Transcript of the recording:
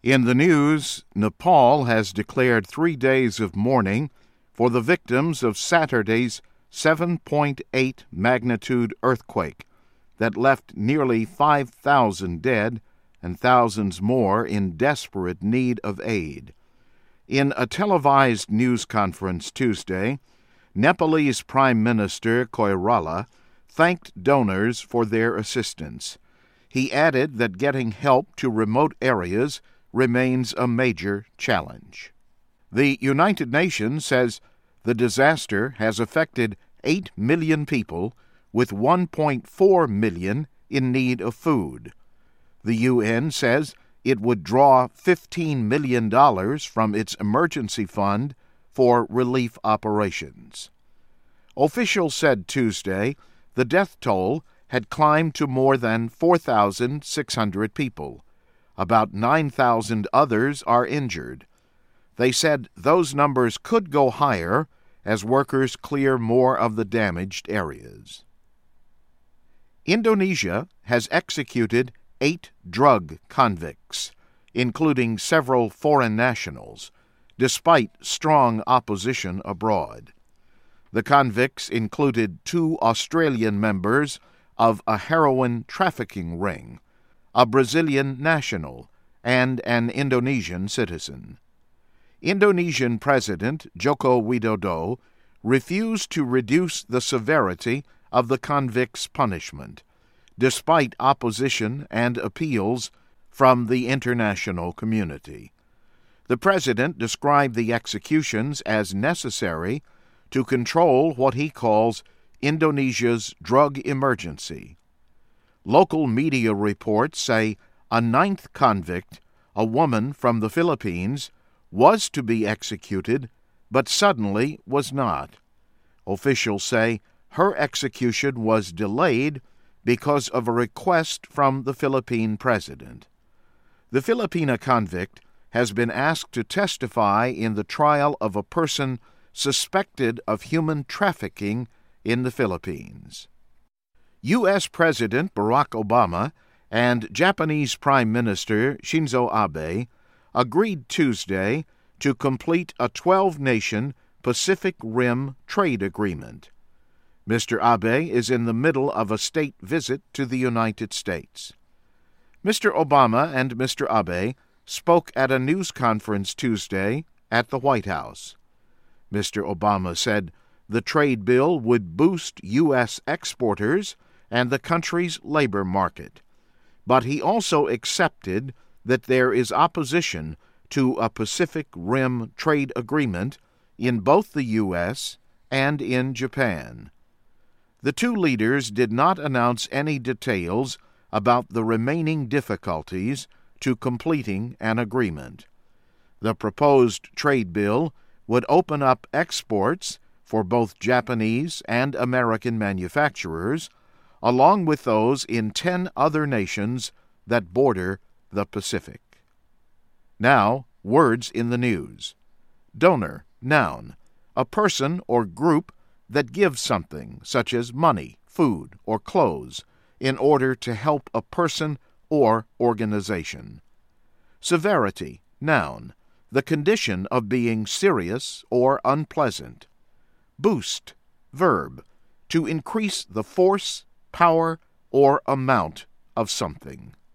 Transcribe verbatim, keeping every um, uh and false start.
In the news, Nepal has declared three days of mourning for the victims of Saturday's seven point eight magnitude earthquake that left nearly five thousand dead and thousands more in desperate need of aid. In a televised news conference Tuesday, Nepalese Prime Minister Koirala thanked donors for their assistance. He added that getting help to remote areas remains a major challenge. The United Nations says the disaster has affected eight million people, with one point four million in need of food. The U N says it would draw fifteen million dollars from its emergency fund for relief operations. Officials said Tuesday the death toll had climbed to more than four thousand six hundred people. About nine thousand others are injured. They said those numbers could go higher as workers clear more of the damaged areas. Indonesia has executed eight drug convicts, including several foreign nationals, despite strong opposition abroad. The convicts included two Australian members of a heroin trafficking ring, a Brazilian national, and an Indonesian citizen. Indonesian President Joko Widodo refused to reduce the severity of the convicts' punishment, despite opposition and appeals from the international community. The president described the executions as necessary to control what he calls Indonesia's drug emergency. Local media reports say a ninth convict, a woman from the Philippines, was to be executed, but suddenly was not. Officials say her execution was delayed because of a request from the Philippine president. The Filipina convict has been asked to testify in the trial of a person suspected of human trafficking in the Philippines. U S President Barack Obama and Japanese Prime Minister Shinzo Abe agreed Tuesday to complete a twelve-nation Pacific Rim trade agreement. Mister Abe is in the middle of a state visit to the United States. Mister Obama and Mister Abe spoke at a news conference Tuesday at the White House. Mister Obama said the trade bill would boost U S exporters and the country's labor market, but he also accepted that there is opposition to a Pacific Rim trade agreement in both the U S and in Japan. The two leaders did not announce any details about the remaining difficulties to completing an agreement. The proposed trade bill would open up exports for both Japanese and American manufacturers, along with those in ten other nations that border the Pacific. Now, words in the news. Donor, noun, a person or group that gives something, such as money, food, or clothes, in order to help a person or organization. Severity, noun, the condition of being serious or unpleasant. Boost, verb, to increase the force, power, or amount of something.